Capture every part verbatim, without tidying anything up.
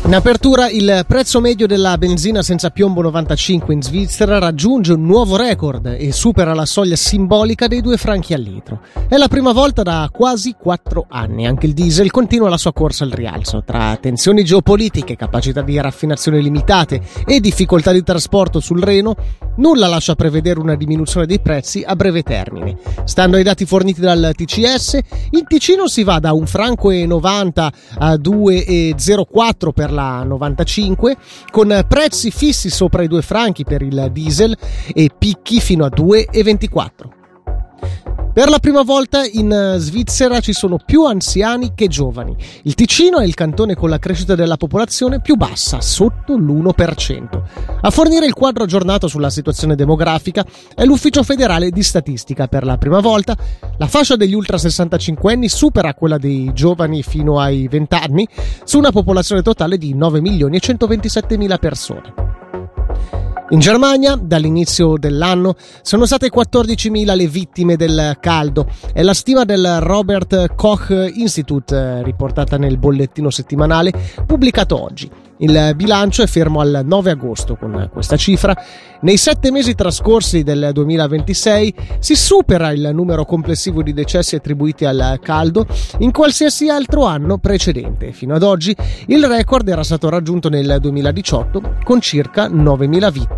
In apertura il prezzo medio della benzina senza piombo novantacinque in Svizzera raggiunge un nuovo record e supera la soglia simbolica dei due franchi al litro. È la prima volta da quasi quattro anni. Anche il diesel continua la sua corsa al rialzo. Tra tensioni geopolitiche, capacità di raffinazione limitate e difficoltà di trasporto sul Reno, nulla lascia prevedere una diminuzione dei prezzi a breve termine. Stando ai dati forniti dal T C S, in Ticino si va da un franco e novanta a due e zero quattro per la novantacinque, con prezzi fissi sopra i due franchi per il diesel e picchi fino a due e ventiquattro. Per la prima volta in Svizzera ci sono più anziani che giovani. Il Ticino è il cantone con la crescita della popolazione più bassa, sotto l'uno per cento. A fornire il quadro aggiornato sulla situazione demografica è l'Ufficio federale di statistica. Per la prima volta la fascia degli ultra sessantacinquenni supera quella dei giovani fino ai venti anni, su una popolazione totale di nove milioni e centoventisettemila persone. In Germania, dall'inizio dell'anno, sono state quattordicimila le vittime del caldo. È la stima del Robert Koch Institute, riportata nel bollettino settimanale pubblicato oggi. Il bilancio è fermo al nove agosto. Con questa cifra, nei sette mesi trascorsi del duemilaventisei si supera il numero complessivo di decessi attribuiti al caldo in qualsiasi altro anno precedente. Fino ad oggi il record era stato raggiunto nel duemiladiciotto con circa novemila vittime.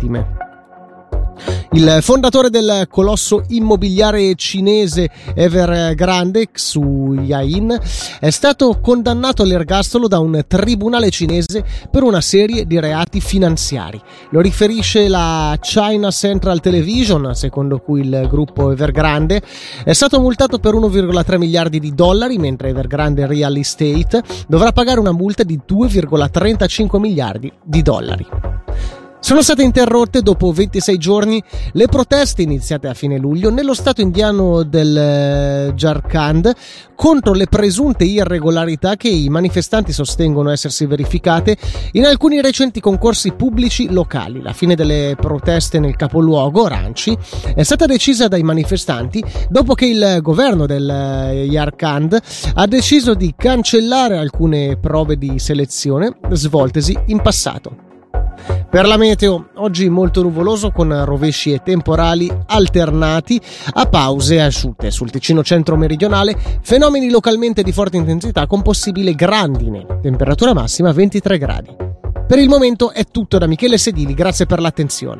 Il fondatore del colosso immobiliare cinese Evergrande, Xu Yain, è stato condannato all'ergastolo da un tribunale cinese per una serie di reati finanziari. Lo riferisce la China Central Television, secondo cui il gruppo Evergrande è stato multato per uno virgola tre miliardi di dollari, mentre Evergrande Real Estate dovrà pagare una multa di due virgola trentacinque miliardi di dollari. Sono state interrotte dopo ventisei giorni le proteste iniziate a fine luglio nello stato indiano del Jharkhand contro le presunte irregolarità che i manifestanti sostengono essersi verificate in alcuni recenti concorsi pubblici locali. La fine delle proteste nel capoluogo, Ranchi, è stata decisa dai manifestanti dopo che il governo del Jharkhand ha deciso di cancellare alcune prove di selezione svoltesi in passato. Per la meteo, oggi molto nuvoloso con rovesci e temporali alternati a pause asciutte. Sul Ticino centro-meridionale, fenomeni localmente di forte intensità con possibile grandine. Temperatura massima ventitré gradi. Per il momento è tutto da Michele Sedili, grazie per l'attenzione.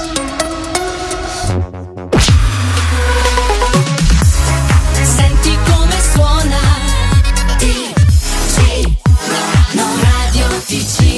Senti come suona T G Radio Ticino.